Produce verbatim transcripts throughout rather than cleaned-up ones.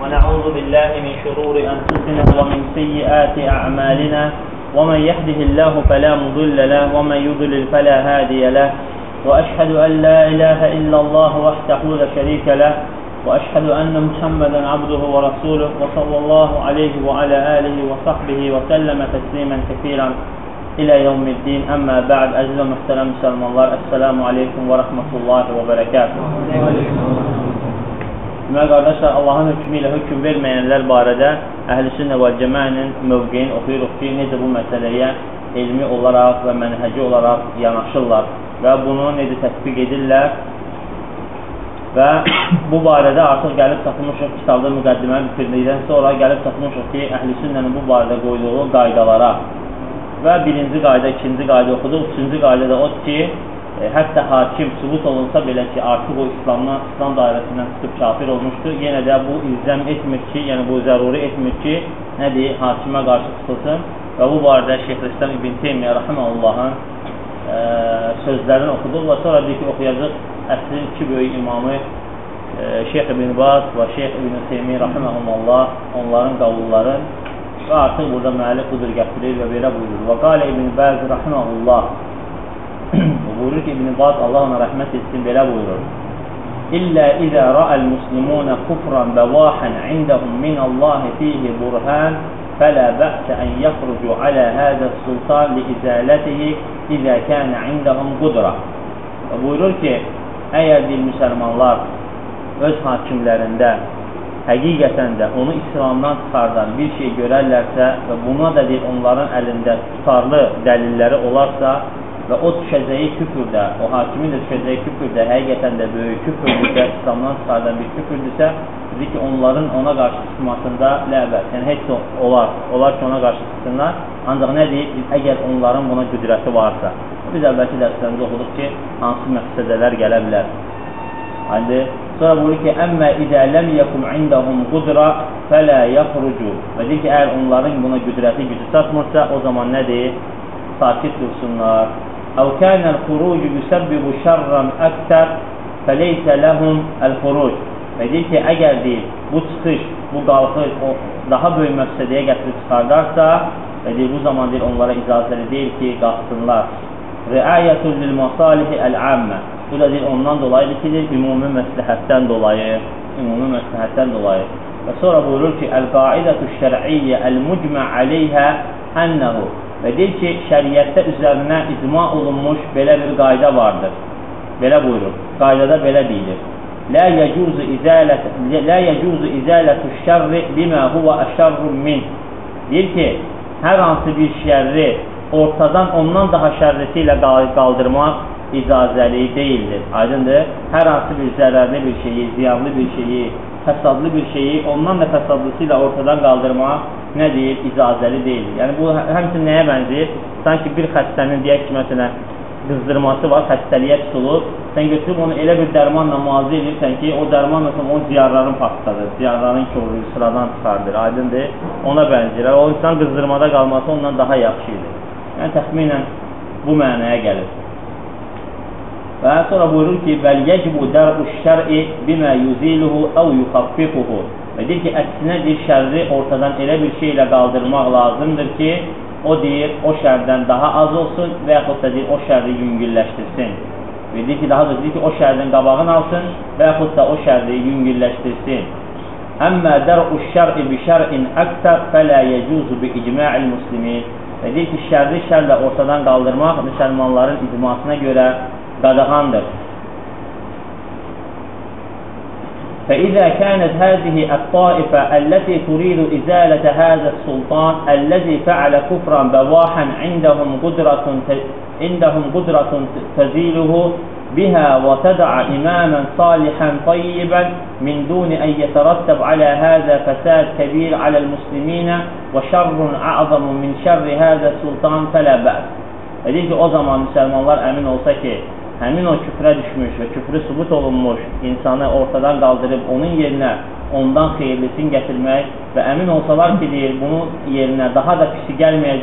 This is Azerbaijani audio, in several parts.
ونعوذ بالله من شرور أنفسنا ومن سيئات أعمالنا ومن يهده الله فلا مضل له ومن يضلل فلا هادي له وأشهد أن لا إله إلا الله وحده لا شريك له وأشهد أن محمدا عبده ورسوله وصلى الله عليه وعلى آله وصحبه وسلم تسليما كثيرا إلى يوم الدين. أما بعد أعزائي المحترم مسلمانlar, Esselamu Aleyküm ve Rahmetullahi ve Berekatuhu. Demək qardaşlar, Allahın hökmü ilə hökm verməyənlər barədə Əhl-i Sünnə və Cəmaənin mövqeyini oxuyuruq ki, necə bu məsələyə elmi olaraq və mənhəci olaraq yanaşırlar və bunu necə tətbiq edirlər və bu barədə artıq gəlib tapılmışıq kitabda müqəddiməni bitirdikdən sonra gəlib tapılmışıq ki, Əhl-i Sünnənin bu barədə qoyduğu qaydalara və birinci qayda, ikinci qayda oxuduq. Üçüncü qayda da odur ki, e, hətta hakim sübut olunsa belə ki, artıq o İslamdan, İslam dairəsindən çıxıb kafir olmuşdur. Yenə də bu ilzəm etmir ki, yəni bu zəruri etmir ki, nədir, hakimə qarşı tutulsun və bu barədə Şeyxülislam İbn Teymiyyə Rahiməhullahın e, sözlərini oxuduq və sonra deyik ki, oxuyacaq əslin iki böyük imamı e, Şeyx İbn Baz və Şeyx İbn Teymiyyə Rahiməhullah, onların qavulları və artıq burada müəllif budur gətirir və belə buyurur. Və qalə İbn Baz Rahiməhullah buyurur ki, İbn Baz Allah ona rəhmət etsin, belə buyurur. İllə izə rəəl muslimunə kufran bəvahən indəhum minəllahi fihi burhan fələ bə'sə ən yəxrucu alə həzə sultan li izələtihi izə kənə indəhum qudra. Və buyurur ki, əgər bir müsəlmanlar öz hakimlərində həqiqətən də onu İslamdan çıxardan bir şey görərlərsə və buna da deyil, onların əlində tutarlı dəlilləri olarsa və o düşəcəyi küfürdə, o hakimin də düşəcəyi küfürdə həqiqətən də böyük küfürdürsə, İslamdan çıxardan bir küfürdürsə, dedi ki, onların ona qarşı çıxmasında ləbət, yəni heç olar, olar ki, ona qarşı çıxsınlar, ancaq nə deyil, əgər onların buna qüdrəti varsa. Biz əvvəlki dərslərimizdə oxuduq ki, hansı məqsədələr gələ bilər. Halde, sonra buyurur ki, əmmə idə ləm yəkum indəhum qudra fələ yəxrucu. Və deyir ki, əgər onların buna qüdrəti gücü çatmırsa, o zaman nədir? Sakit dursunlar. Əv kənəl xurucu yüsəbbibu şərrən əktər fəleysə ləhum əl-xuruc. Və deyir ki, əgər deyir, bu çıxış, bu qalxış o daha böyük məqsədiyə gətirib çıxardarsa, və deyir, bu zaman deyir, onlara icazəli deyil ki, qalxsınlar. Riayətun lil-masalihi əl-əmmə. Bu da deyir, ondan dolayıdır ki, deyir, ümumi məsləhətdən dolayı, ümumi məsləhətdən dolayı. Və sonra buyurur ki, əl-qaidətü şər'iyyə əl-mucmə aleyhə ənəhu. Və deyir ki, şəriətdə üzərinə icma olunmuş belə bir qayda vardır. Belə buyurur, qaydada belə deyilir. Lə yəcuzu izələt, lə yəcuzu izələtü şərri limə huvə əşərrun min. Deyir ki, hər hansı bir şərri ortadan ondan daha şərrisi ilə qaldırmaq icazəli deyildir. Aydındır, hər hansı bir zərərli bir şeyi, ziyanlı bir şeyi, fəsadlı bir şeyi ondan da fəsadlısı ilə ortadan qaldırmaq nə deyil, icazəli deyildir. Yəni bu həmçinin nəyə bənzəyir? Sanki bir xəstənin, deyək ki, məsələn, qızdırması var, xəstəliyə tutulur, sən götürüb onu elə bir dərmanla müalicə edirsən ki, o dərman məsələn, o ciyarların partladır, ciyarların körlüyü sıradan çıxardır, aydındır, ona bənzəyir. O insan qızdırmada qalması ondan daha yaxşıdır. Yəni təxminən bu mənaya gəlir. Və sonra buyurur ki, vəl yəcibu dər'u şər'i bimə yuziluhu əv yuxaffifuhu. Və deyir ki, əksinə deyir, şərri ortadan elə bir şey ilə qaldırmaq lazımdır ki, o deyir, o şərdən daha az olsun və yaxud da deyir, o şərri yüngülləşdirsin. Və deyir ki, daha da deyir ki, o şərdən qabağını alsın və yaxud da o şərri yüngülləşdirsin. Əmmə dər'u şər'i bi şər'in əktər fələ yəcuzu bi icma'il muslimin. Və deyir ki, şərri şərlə ortadan qaldırmaq müsəlmanların icmasına görə qadağandır. فإذا كانت هذه الطائفة التي تريد إزالة هذا السلطان الذي فعل كفرا بواحا عندهم قدرة عندهم قدرة تزيله بها وتدع إماما صالحا طيبا من دون أن يترتب على هذا فساد كبير على المسلمين وشر أعظم من شر هذا السلطان فلا بأس. Deyir ki, o zaman müsəlmanlar əmin olsa ki, həmin o küfrə düşmüş və küfrü sübut olunmuş insanı ortadan qaldırıb onun yerinə ondan xeyirlisini gətirmək və əmin olsalar ki, deyir, bunun yerinə daha da pisi gəlməyəcək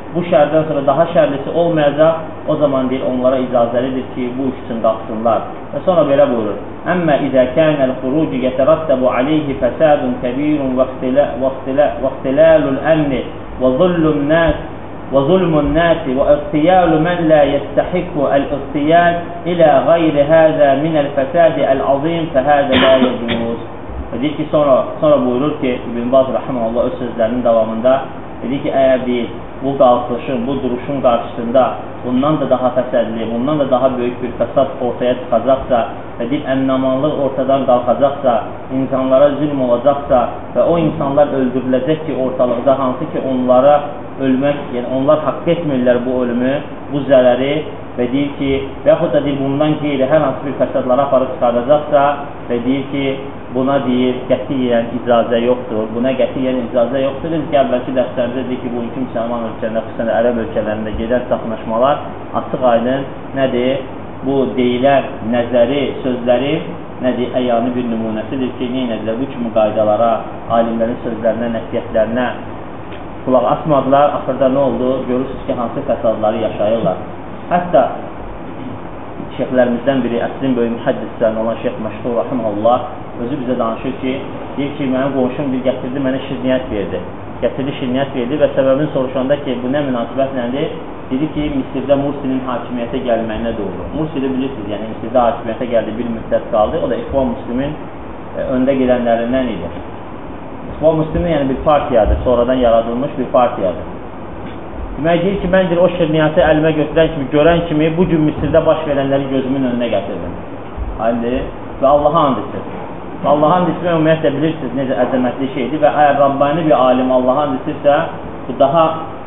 bu şərdən sonra daha şərlisi olmayacaq, o zaman deyir, onlara icazəlidir ki, bu iş üçün qalxsınlar. Və sonra belə buyurur. Əmmə izə kənəl xurucu yətərəttəbu aleyhi fəsadun kəbirun və ixtilalul əmni və zullun nəs وظلم الناس واغتيال من لا يستحق الاغتيال إلى غير هذا من الفساد العظيم فهذا لا يجوز. Dedi ki sonra sonra buyurur ki İbn Baz rahimehullah öz sözlərinin davamında dedi ki əgər deyir bu qalxışın, bu duruşun qarşısında bundan da daha fəsadli, bundan da daha böyük bir fəsad ortaya çıxacaqsa və deyir əmnamanlıq ortadan qalxacaqsa, insanlara zülm olacaqsa və o insanlar öldürüləcək ki ortalıqda, hansı ki onlara ölmək, yəni onlar haqq etmirlər bu ölümü, bu zərəri və deyir ki, və yaxud da deyir bundan qeyri hər hansı bir fəsadlara aparıb çıxardacaqsa və deyir ki, buna deyir, qətiyyən icazə yoxdur, buna qətiyyən icazə yoxdur. Dedik ki, əvvəlki dərslərimizdə deyir ki, bugünkü müsəlman ölkələrində, xüsusən ərəb ölkələrində gedən çaxnaşmalar açıq aydın nədir? Bu deyilən nəzəri, sözləri nədir? Əyani bir nümunəsidir ki, neynədirlər? Bu kimi qaydalara, alimlərin sözlərinə, nəsiyyətlərinə qulaq asmadılar. Axırda nə oldu? Görürsünüz ki, hansı fəsadları yaşayırlar. Hətta şeyxlərimizdən biri, əsrin böyük mühəddislərindən olan Şeyx Məşhur rahimehullah özü bizə danışır ki, deyir ki, mənim qonşum bir gətirdi, mənə şirniyyət verdi. Gətirdi, şirniyyət verdi və səbəbini soruşanda ki, bu nə münasibət nədir? Dedi ki, Misirdə Mursinin hakimiyyətə gəlməyinə doğru. Mursili bilirsiniz, yəni Misirdə hakimiyyətə gəldi, bir müddət qaldı. O da İxvan Müslimin e, öndə gedənlərindən idi. İxvan Müslimin yəni bir partiyadır, sonradan yaradılmış bir partiyadır. Demək deyir ki, mən deyir, o şirniyyəti əlimə götürən kimi, görən kimi bu gün Misirdə baş verənləri gözümün önünə gətirdim. Haydi, və Allaha and içir. Allaha and içmək ümumiyyətlə bilirsiniz necə əzəmətli şeydir və əgər Rabbani bir alim Allaha and içirsə, bu daha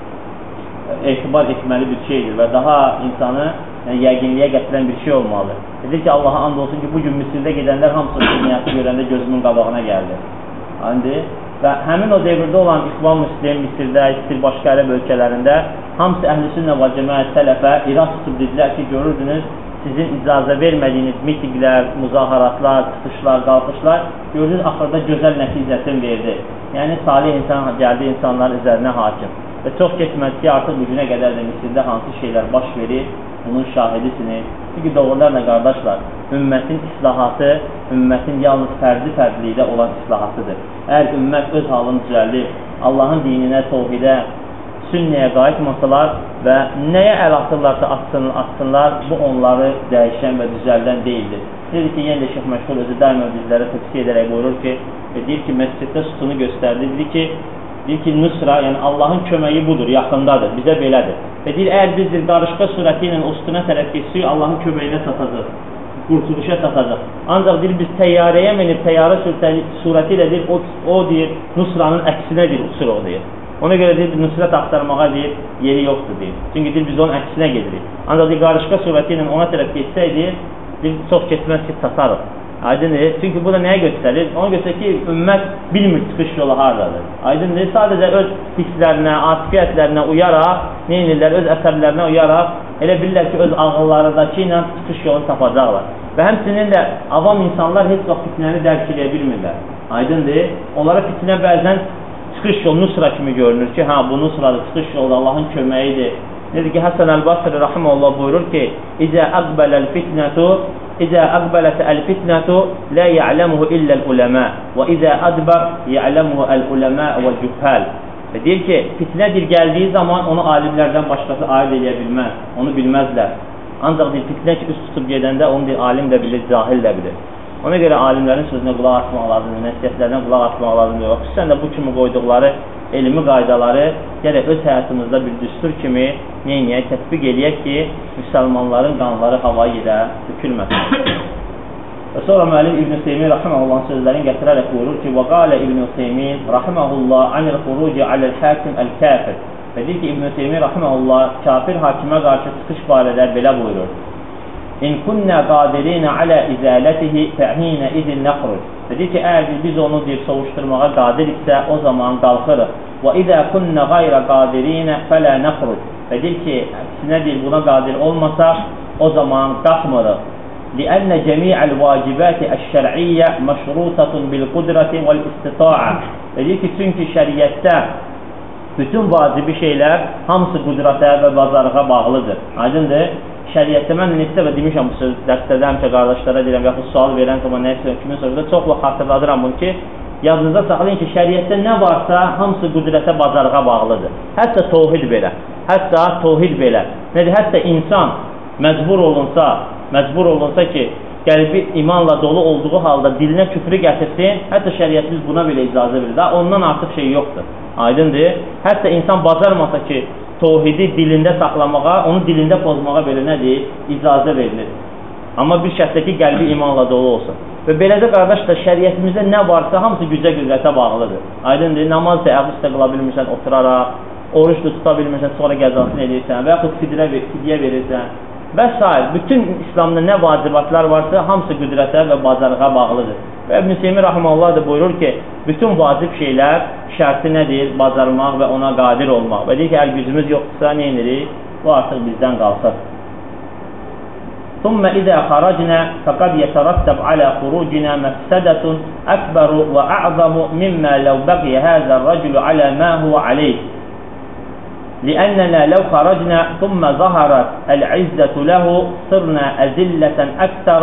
etibar etməli bir şeydir və daha insanı yəni, yəqinliyə gətirən bir şey olmalıdır. Dedir ki, Allaha and olsun ki, bu gün Misirdə gedənlər hamısı şirniyyəti görəndə gözümün qabağına gəldi. Haydi, və həmin o devirdə olan İxvan Müslim, Misirdə, istir başqa ərəb ölkələrində hamısı əhl-i-sünnə və cəmaət sələfə irad tutub dedilər ki, görürdünüz, sizin icazə vermədiyiniz mitinglər, müzaharatlar, çıxışlar, qalxışlar gördünüz, axırda gözəl nəticəsini verdi. Yəni, salih insan gəldi insanların üzərinə hakim. Və çox keçməz ki, artıq bu günə qədər də Misirdə hansı şeylər baş verir, bunun şahidisiniz. Çünki doğrularla qardaşlar, ümmətin islahatı, ümmətin yalnız fərdi-fərdlikdə olan islahatıdır. Əgər ümmət öz halını düzəldir, Allahın dininə, tevhidə, sünnəyə qayıtmasalar və nəyə əl atırlarsa atsın, atsınlar, bu onları dəyişən və düzəldən deyildir. Deyir ki, yenə də Şeyx Məşhur özü daima bizlərə tövsiyə edərək buyurur ki, deyir ki, məsciddə sütunu göstərdi, deyir ki, deyir ki, nusra, yəni Allahın köməyi budur, yaxındadır, bizə belədir. Və deyir, əgər biz qarışqa surəti ilə o sütuna tərəf geçsək, Allahın köməyinə çatacaq, qurtuluşa çatacaq. Ancaq deyir, biz təyyarəyə minib, təyyarə surəti ilə deyir, o, o deyir, nusranın əksinə deyir, uçuruq deyir. Ona görə deyir, nüsrət axtarmağa deyir, yeri yoxdur deyir. Çünki deyir, biz onun əksinə gedirik. Ancaq deyir, qarışqa surəti ilə ona tərəf geçsəydik, deyir, çox keçməz ki, çatarıq. Aydındır. Çünki bu da nəyə göstərir? Ona göstərir ki, ümmət bilmir çıxış yolu haradadır. Aydındır. Sadəcə öz hisslərinə, atifiyyətlərinə uyaraq, neynirlər, öz əsəblərinə uyaraq, elə bilirlər ki, öz ağıllarındakı ilə çıxış yolunu tapacaqlar. Və həmçinin də avam insanlar heç vaxt fitnəni dərk edə bilmirlər. Aydındır. Onlara fitnə bəzən çıxış yolu nusra kimi görünür ki, ha, bu nusradır, çıxış yolu Allahın köməyidir. Nedir ki, Həsən Əl-Basri rahimehullah buyurur ki, İzə əqbələl fitnətu İzə əqbələt əl-fitnətu lə ya'ləmuhu illəl-uləmə və izə ədbər ya'ləmuhu əl-uləmə və cühəl. Və deyir ki, fitnədir gəldiyi zaman onu alimlərdən başqası ayırt edə bilməz, onu bilməzlər. Ancaq deyir, fitnə ki, üst tutub gedəndə onu deyir, alim də bilir, cahil də bilir. Ona görə alimlərin sözünə qulaq asmaq lazımdır, nəsiyyətlərinə qulaq asmaq lazımdır. Xüsusən də bu kimi qoyduqları elmi qaydaları gələk öz həyatımızda bir düstur kimi neyniyək, tətbiq eləyək ki, müsəlmanların qanları havaya gedə dökülməsin. Və sonra müəllim İbn-i Seymin rahiməhullahın sözlərini gətirərək buyurur ki, وَقَالَ İbn-i Seymin rahiməhullah anil-xuruci aləl-həkim əl-kəfir. Və deyir ki, İbn-i Seymin rahiməhullah kafir hakimə qarşı çıxış barədə belə buyurur. İn kunnə qadirinə alə izalatihi fəhinə izin nəxruc. Deyir ki, əgər biz onu deyir, soğuşturmağa qadiriksə, o zaman qalxırıq. Və izə kunnə qayrə qadirinə fələ nəxruc. Və deyir ki, əksinə deyir, buna qadir olmasaq, o zaman qalxmırıq. Liənnə cəmi'əl vacibəti əş-şər'iyyə məşrutatun bil-qudrəti vəl-istita'a. Və deyir ki, çünki şəriyyətdə bütün vacibi şeylər hamısı qüdrətə və bacarığa bağlıdır. Aydındır. Şəriətdə mən neçə dəfə demişəm bu söz dərslərdə həmişə qardaşlara deyirəm, yaxud sual verən zaman nə istəyirəm, kimin soruşda çox vaxt xatırladıram bunu ki, yadınızda saxlayın ki, şəriətdə nə varsa hamısı qüdrətə, bacarığa bağlıdır. Hətta təvhid belə, hətta təvhid belə. Nədir? Hətta insan məcbur olunsa, məcbur olunsa ki, qəlbi imanla dolu olduğu halda dilinə küfrü gətirsin, hətta şəriətimiz buna belə icazə verir. Daha ondan artıq şey yoxdur. Aydındır. Hətta insan bacarmasa ki, təvhidi dilində saxlamağa, onu dilində pozmağa belə nədir? İcazə verilir. Amma bir şərtdə ki, qəlbi imanla dolu olsun. Və beləcə qardaşlar, şəriətimizdə nə varsa hamısı gücə qüdrətə bağlıdır. Aydındır. Namaz da əvvəl üstə qıla bilmirsən, oturaraq, oruç da tuta bilmirsən, sonra qəzasını edirsən və yaxud fidyə verirsən və s. Bütün İslamda nə vacibatlar varsa hamısı qüdrətə və bacarığa bağlıdır. Və İbn Seymi Rahmanullah da buyurur ki, bütün vacib şeylər şərti nədir? Bacarmaq və ona qadir olmaq. Və deyir ki, əgər gücümüz yoxdursa, nə edirik? Bu artıq bizdən qalsın. ثم إذا خرجنا فقد يترتب على خروجنا مفسدة أكبر وأعظم مما لو بقي هذا الرجل على ما هو عليه لأننا لو خرجنا ثم ظهرت العزة له صرنا أذلة أكثر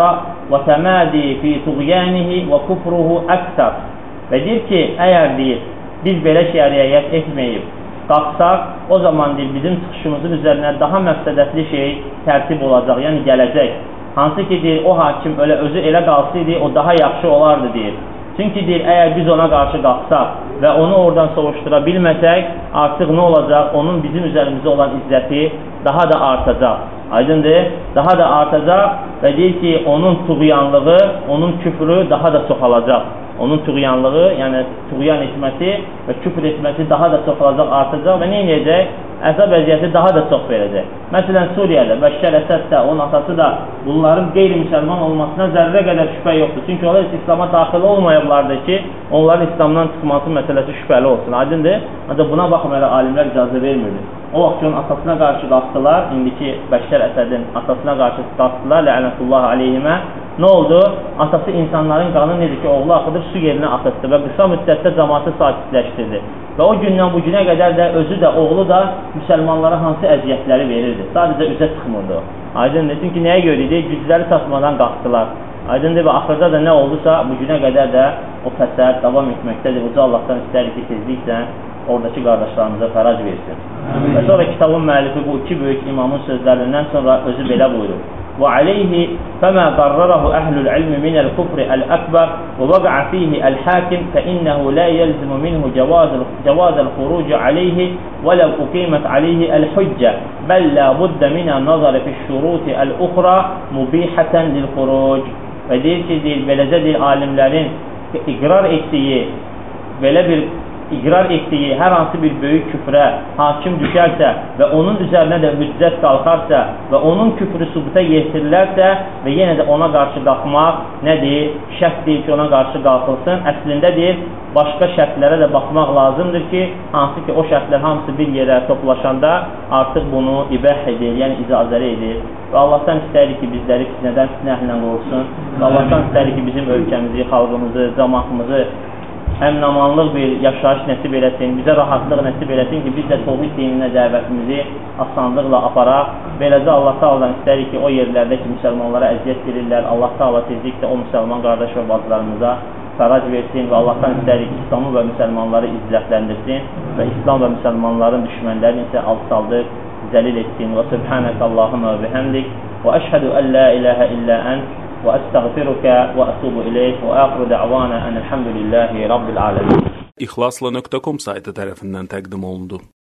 وتمادي في طغيانه وكفره أكثر. Və deyir ki, əgər deyir, biz belə şeyə riayət etməyib, qalxsaq, o zaman deyir, bizim çıxışımızın üzərinə daha məfsədətli şey tərtib olacaq, yəni gələcək. Hansı ki, deyir, o hakim ölə, özü elə qalsaydı, o daha yaxşı olardı, deyir. Çünki deyir, əgər biz ona qarşı qalxsaq və onu oradan soğuşdura bilməsək, artıq nə olacaq? Onun bizim üzərimizdə olan izzəti daha da artacaq. Aydındır, daha da artacaq və deyir ki, onun tuğyanlığı, onun küfrü daha da çoxalacaq. Onun tuğyanlığı, yəni tuğyan etməsi və küfr etməsi daha da çoxalacaq, artacaq və nə edəcək? Əzab əziyyəti daha da çox verəcək. Məsələn, Suriyədə Bəşşər Əsəd də, onun atası da bunların qeyri-müsəlman olmasına zərrə qədər şübhə yoxdur. Çünki onlar İslam'a daxil olmayıblardır ki, onların İslamdan çıxması məsələsi şübhəli olsun. Aydındır? Ancaq buna baxmayaraq alimlər icazə vermirdi. O vaxt ki, onun atasına qarşı qalxdılar, indiki Bəşşər Əsədin atasına qarşı qalxdılar, lə'nətullah aleyhimə. Nə oldu? Atası insanların qanı necə ki, oğlu axıdır, su yerinə atıqdı və qısa müddətdə cəmaatı sakitləşdirdi. Və o gündən bu günə qədər də özü də, oğlu da müsəlmanlara hansı əziyyətləri verirdi. Sadəcə üzə çıxmırdı o. Aydındır. Çünki nəyə görə idi? Gücləri çatmadan qalxdılar. Aydındır və axırda da nə oldusa, bu günə qədər də o fəsad davam etməkdədir. Uca Allahdan istərik ki, tezliklə oradakı qardaşlarımıza fəraj versin. Və sonra kitabın müəllifi bu iki böyük imamın sözlərindən sonra özü belə buyurur. وعليه فما قرره أهل العلم من الكفر الأكبر ووقع فيه الحاكم فإنه لا يلزم منه جواز جواز الخروج عليه ولو أقيمت عليه الحجة بل لا بد من النظر في الشروط الأخرى مبيحة للخروج. Və deyir ki, deyir, beləcə deyir, alimlərin iqrar etdiyi, belə bir iqrar etdiyi hər hansı bir böyük küfrə hakim düşərsə və onun üzərinə də hüccət qalxarsa və onun küfrü sübuta yetirilərsə və yenə də ona qarşı qalxmaq nədir? Şərt deyil ki, ona qarşı qalxılsın. Əslində deyir, başqa şərtlərə də baxmaq lazımdır ki, hansı ki, o şərtlər hamısı bir yerə toplaşanda artıq bunu ibah edir, yəni icazəli edir. Və Allahdan istəyirik ki, bizləri fitnədən fitnə əhlindən qorusun. Və Allahdan istəyirik ki, bizim ölkəmizi, xalqımızı, cəmaatımızı əmnamanlıq bir yaşayış nəsib eləsin, bizə rahatlıq nəsib eləsin ki, biz də təvhid dininə dəvətimizi asanlıqla aparaq. Beləcə Allah Taala'dan istəyirik ki, o yerlərdə ki, müsəlmanlara əziyyət verirlər, Allah Taala tezliklə o müsəlman qardaş və bacılarımıza fəraj versin və Allahdan istəyirik ki, İslamı və müsəlmanları izzətləndirsin və İslam və müsəlmanların düşmənlərini isə alçaldır, zəlil etsin. Və subhanək Allahümə və bihamdik və əşhədü ən la ilahə illə ənt və əstəğfiruka və ətubu ileyk və əxiru də'vana ən elhamdülillahi rabbil aləmin. İxlasla nöqtə com saytı tərəfindən təqdim olundu.